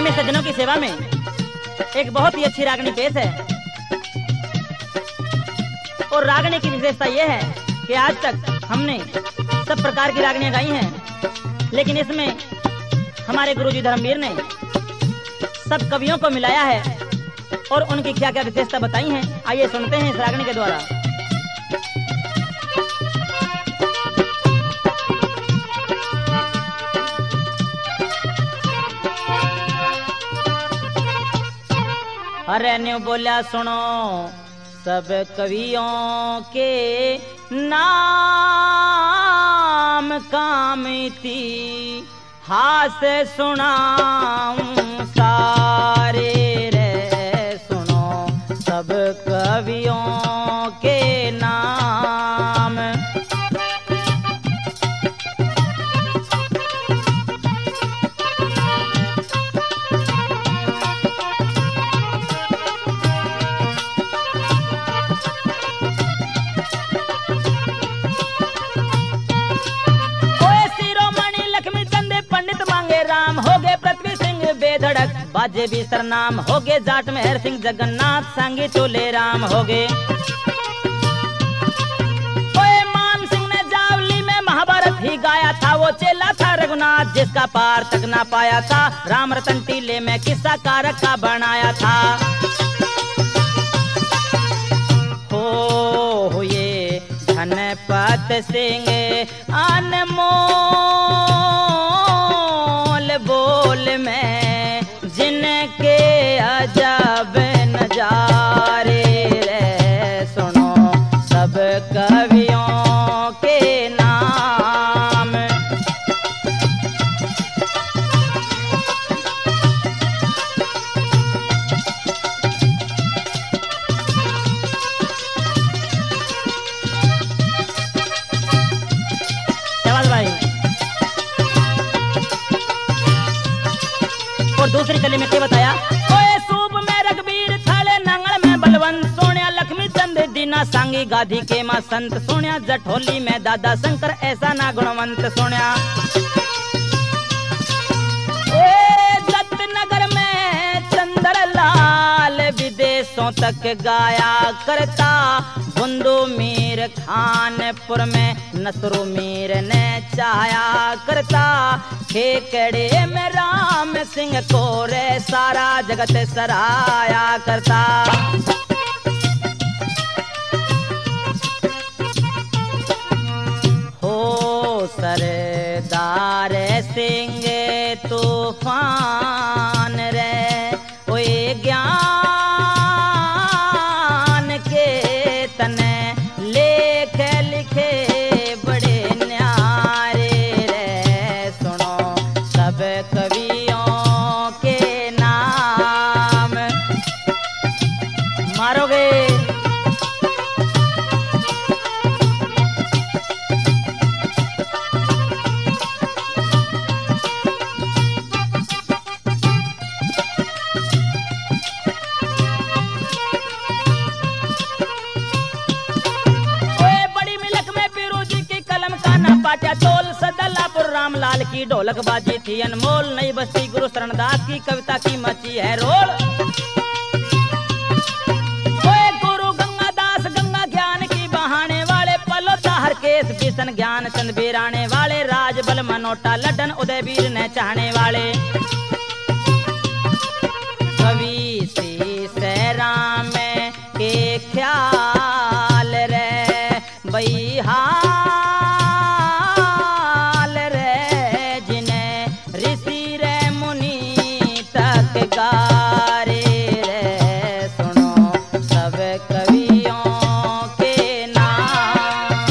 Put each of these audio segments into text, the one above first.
प्रेमी सज्जनों की सेवा में एक बहुत ही अच्छी रागनी पेश है। और रागनी की विशेषता यह है कि आज तक हमने सब प्रकार की रागनियां गाई हैं, लेकिन इसमें हमारे गुरुजी धर्मवीर ने सब कवियों को मिलाया है और उनकी क्या क्या विशेषता बताई हैं। आइए सुनते हैं इस रागनी के द्वारा। अरे न्यू बोला सुनो सब कवियों के नाम कामती हास सुनाऊं सारे रे, सुनो सब कवियों के नाम। धड़क बाजे भी सरनाम हो गए, जाट मेहर सिंह जगन्नाथ सांगी चोले राम हो गए। मान सिंह ने जावली में महाभारत ही गाया था, वो चेला था रघुनाथ जिसका पार तक ना पाया था, राम रतन टीले में किस्सा कारक का बनाया था। हो ये धनपत सिंह अनमोल बोल में जिनके अजब नजारे रे, सुनो सब कवियों के नाम। शाबाश भाई। और दूसरी कली में क्या बताया? ओए सूप में रघुवीर थाले नंगल में बलवंत, सोनिया लक्ष्मी चंद दीना सांगी गाधी के मां संत, सोनिया जठोली में दादा शंकर ऐसा ना गुणवंत, सोनिया जत नगर में चंद्रलाल विदेशों तक गाया करता, बुंदू मीर खानपुर में नसरू मीर ने चाया करता, खेकड़े में राम सिंह को रे सारा जगत सराया करता। हो सरदार सिंह तूफान रे, ओए ज्ञान के तने लेख लिखे बड़े न्यारे रे, सुनो सब कवियों के नाम। मारोगे पाटिया तोल सदलापुर रामलाल की ढोलक बाजी थी अनमोल, नई बस्ती गुरु शरणदास की कविता की मची है रोल। गुरु गंगादास गंगा ज्ञान की बहाने वाले, पलोता हरकेश किशन ज्ञान चंद बीराने वाले, राजबल मनोटा लड्डन उदयवीर ने चाहने वाले। कवि शीश राम के ख्याल रे बईहा गारे रे, सुनो सब कवियों के नाम।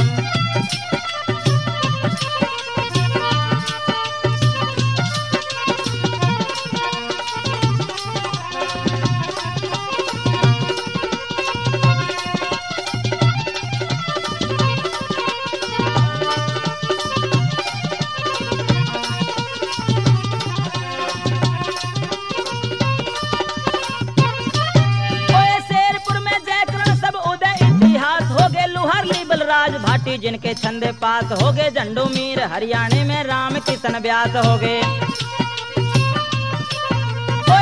राज भाटी जिनके छंदे पास हो गए, झंडू मीर हरियाणे में राम किशन व्यास हो गए।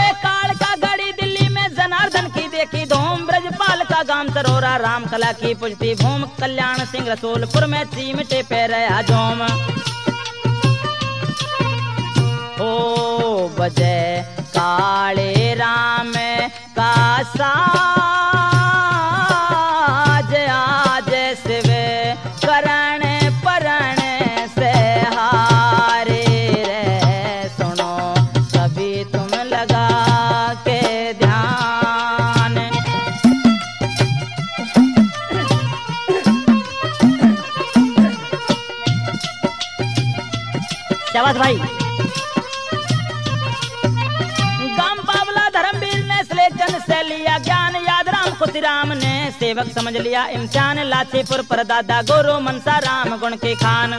जनार्दन की देखी धूम, ब्रजपाल का गांव सरोरा, राम कला की पुजती भूम, कल्याण सिंह रसूलपुर में चीमटे पे रहा झूम। ओ बजे काले राम का साज, आज शिव करण परण से हारे रे, सुनो कभी तुम लगा के ध्यान। शाबाश भाई। जन से लिया ज्ञान याद, राम खुशीराम ने सेवक समझ लिया इम्तिहान, लाचीपुर पर दादा गोरो मनसा राम गुण के खान।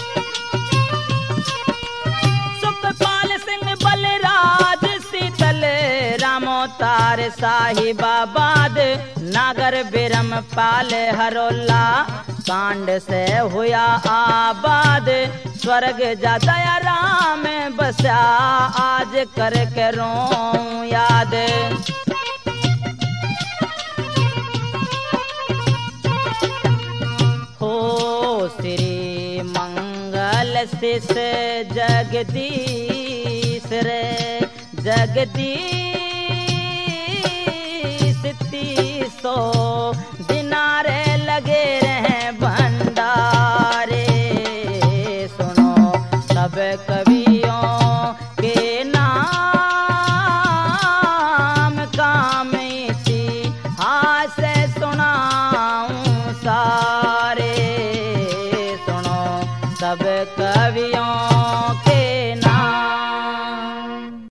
सुखपाल सिंह बलराज शीतल रामोतार साहिबाबाद, नागर बिरम पाल हरोला, कांड से हुआ आबाद, स्वर्ग जा दया राम बसा, आज कर करो याद। हो श्री मंगल शिष जगदीश रे, जगदीश 300 दिनारे लगे रहे भंडारे, सुनो सब कवियों के नाम, काम इतिहास सुनाऊं सारे, सुनो सब कवियों